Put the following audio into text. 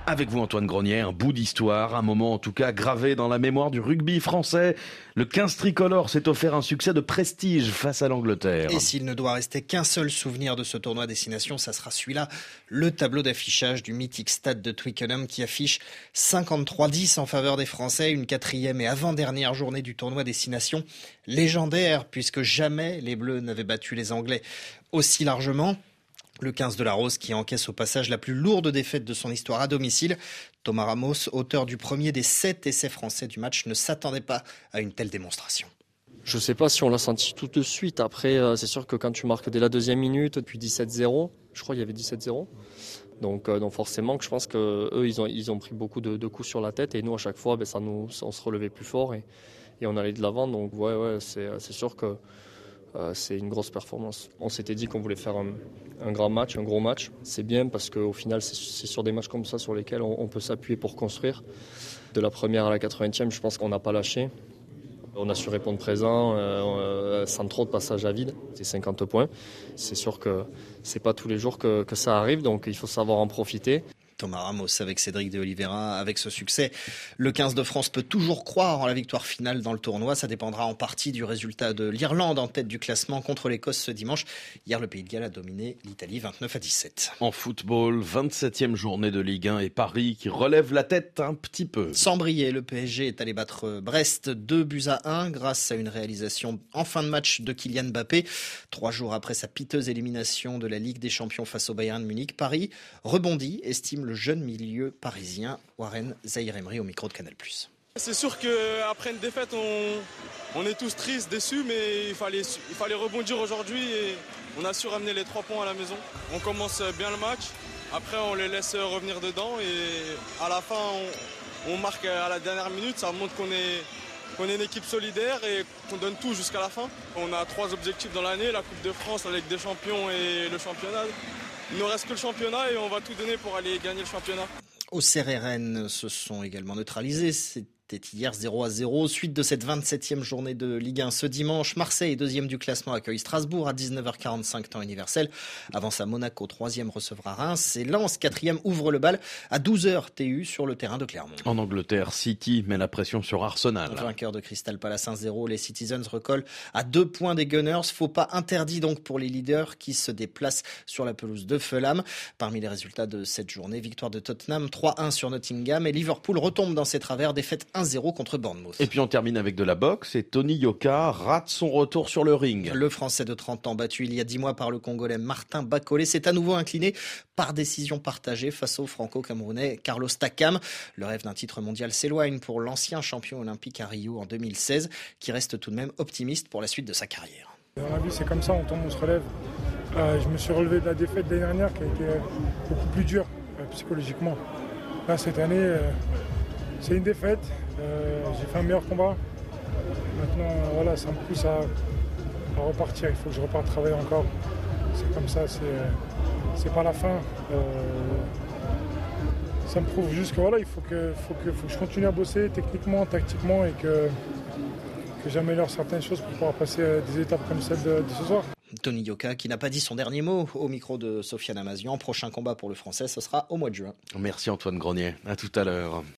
Avec vous Antoine Grenier, un bout d'histoire, un moment en tout cas gravé dans la mémoire du rugby français. Le 15 tricolore s'est offert un succès de prestige face à l'Angleterre. Et s'il ne doit rester qu'un seul souvenir de ce tournoi destination, ça sera celui-là, le tableau d'affichage du mythique stade de Twickenham qui affiche 53-10 en faveur des Français, une quatrième et avant-dernière journée du tournoi destination légendaire puisque jamais les Bleus n'avaient battu les Anglais aussi largement. Le 15 de la Rose qui encaisse au passage la plus lourde défaite de son histoire à domicile. Thomas Ramos, auteur du premier des 7 essais français du match, ne s'attendait pas à une telle démonstration. Je ne sais pas si on l'a senti tout de suite. Après, c'est sûr que quand tu marques dès la deuxième minute, puis 17-0, je crois qu'il y avait 17-0. Donc forcément, je pense qu'eux, ils ont pris beaucoup de coups sur la tête. Et nous, à chaque fois, on se relevait plus fort et on allait de l'avant. Donc c'est sûr que c'est une grosse performance. On s'était dit qu'on voulait faire un grand match, un gros match. C'est bien parce qu'au final, c'est sur des matchs comme ça sur lesquels on peut s'appuyer pour construire. De la première à la 80e, je pense qu'on n'a pas lâché. On a su répondre présent sans trop de passage à vide. C'est 50 points. C'est sûr que c'est pas tous les jours que ça arrive, donc il faut savoir en profiter. Thomas Ramos avec Cédric de Oliveira, avec ce succès, le 15 de France peut toujours croire en la victoire finale dans le tournoi. Ça dépendra en partie du résultat de l'Irlande en tête du classement contre l'Écosse ce dimanche. Hier, le Pays de Galles a dominé l'Italie 29-17. En football, 27e journée de Ligue 1 et Paris qui relève la tête un petit peu. Sans briller, le PSG est allé battre Brest 2-1 grâce à une réalisation en fin de match de Kylian Mbappé. 3 jours après sa piteuse élimination de la Ligue des Champions face au Bayern de Munich, Paris rebondit, estime le jeune milieu parisien Warren Zaïre-Emery au micro de Canal+. C'est sûr qu'après une défaite, on est tous tristes, déçus, mais il fallait rebondir aujourd'hui et on a su ramener les 3 points à la maison. On commence bien le match, après on les laisse revenir dedans et à la fin on marque à la dernière minute. Ça montre qu'on est une équipe solidaire et qu'on donne tout jusqu'à la fin. On a 3 objectifs dans l'année, la Coupe de France, la Ligue des Champions et le championnat. Il ne nous reste que le championnat et on va tout donner pour aller gagner le championnat. Auxerre et Rennes se sont également neutralisés. C'était hier 0-0. Suite de cette 27e journée de Ligue 1 ce dimanche. Marseille, 2e du classement, accueille Strasbourg à 19h45 temps universel. Avance à Monaco, 3e recevra Reims. Et Lens, 4e, ouvre le bal à 12h TU sur le terrain de Clermont. En Angleterre, City met la pression sur Arsenal. Vainqueur de Crystal Palace 1-0, les Citizens recollent à 2 points des Gunners. Faux pas interdit donc pour les leaders qui se déplacent sur la pelouse de Fulham. Parmi les résultats de cette journée, victoire de Tottenham 3-1 sur Nottingham et Liverpool retombe dans ses travers, défaite 1-0 contre Bournemouth. Et puis on termine avec de la boxe et Tony Yoka rate son retour sur le ring. Le Français de 30 ans battu il y a 10 mois par le Congolais Martin Bakolé s'est à nouveau incliné par décision partagée face au Franco-Camerounais Carlos Takam. Le rêve d'un titre mondial s'éloigne pour l'ancien champion olympique à Rio en 2016 qui reste tout de même optimiste pour la suite de sa carrière. Dans la vie c'est comme ça, on tombe, on se relève. Je me suis relevé de la défaite de l'année dernière qui a été beaucoup plus dure psychologiquement. Là cette année c'est une défaite, j'ai fait un meilleur combat. Maintenant voilà, ça me pousse à repartir, il faut que je reparte travailler encore. C'est comme ça, c'est pas la fin. Ça me prouve juste que voilà, il faut que je continue à bosser techniquement, tactiquement et que j'améliore certaines choses pour pouvoir passer des étapes comme celle de ce soir. Tony Yoka qui n'a pas dit son dernier mot au micro de Sofiane Amazian. Prochain combat pour le Français, ce sera au mois de juin. Merci Antoine Grenier, à tout à l'heure.